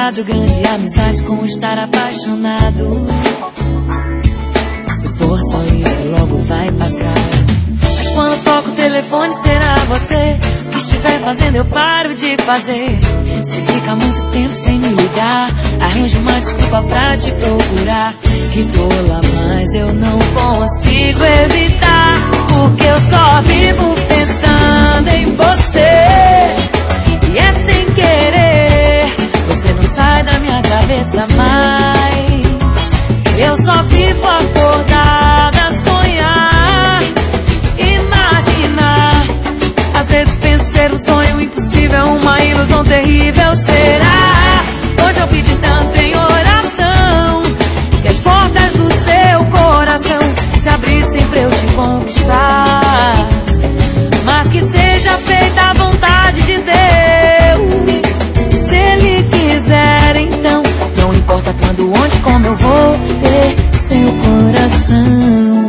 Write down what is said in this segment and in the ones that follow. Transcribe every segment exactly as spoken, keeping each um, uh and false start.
misturado grande amizade com estar apaixonado. Se for só isso, logo vai passar. Mas quando toco o telefone será você. O que estiver fazendo eu paro de fazer. Se fica muito tempo sem me ligar, arranjo uma desculpa pra te procurar. Que tola, mas eu não consigo evitar, porque eu só vivo pensando em você. E é sem querer, você não sai da minha cabeça mais. Eu só vivo acordada a sonhar, imaginar. Às vezes penso ser um sonho impossível, uma ilusão terrível. Será? Hoje eu pedi tanto em oração que as portas do seu coração se abrissem pra eu te conquistar. Mas que seja feita a vontade de Deus. Se Ele quiser, então não importa quando, onde, como eu vou ter seu coração.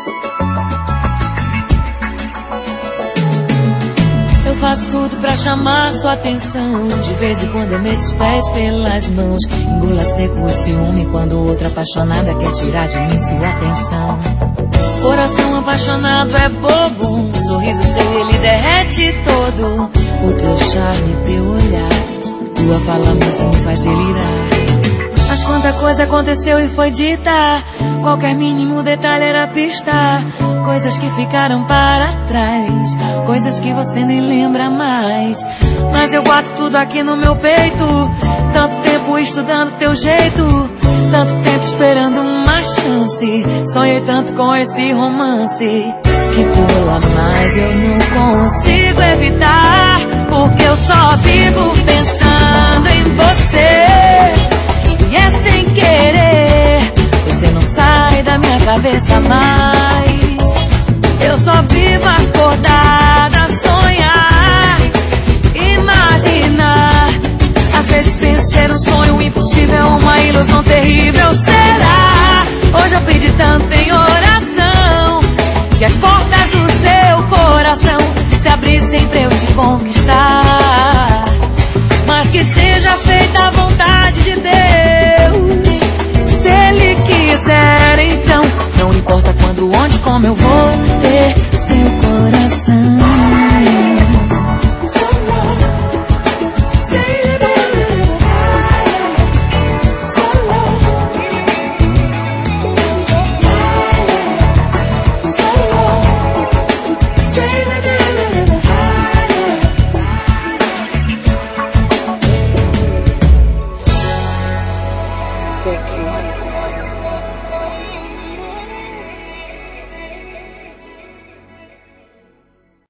Eu faço tudo pra chamar sua atenção. De vez em quando eu meto os pés pelas mãos. Engula seco o ciúme quando outra apaixonada quer tirar de mim sua atenção. Coração apaixonado é bobo, um sorriso seu ele derrete todo. O teu charme, teu olhar, tua fala mansa me faz delirar. Mas quanta coisa aconteceu e foi dita, qualquer mínimo detalhe era pista. Coisas que ficaram para trás, coisas que você nem lembra mais. Mas eu guardo tudo aqui no meu peito, tanto tempo estudando teu jeito, tanto tempo esperando uma chance. Sonhei tanto com esse romance, que tola, mas eu não consigo evitar, porque eu só vivo pensando em você. E é sem querer, você não sai da minha cabeça mais. Eu só vivo acordada a sonhar, imaginar. Às vezes penso ser um sonho impossível, uma ilusão terrível. Será? Hoje eu pedi tanto em oração que as portas do seu coração se abrissem pra eu te conquistar. Mas que seja feita a vontade de Deus. Se Ele quiser, então não importa quando, onde, como eu vou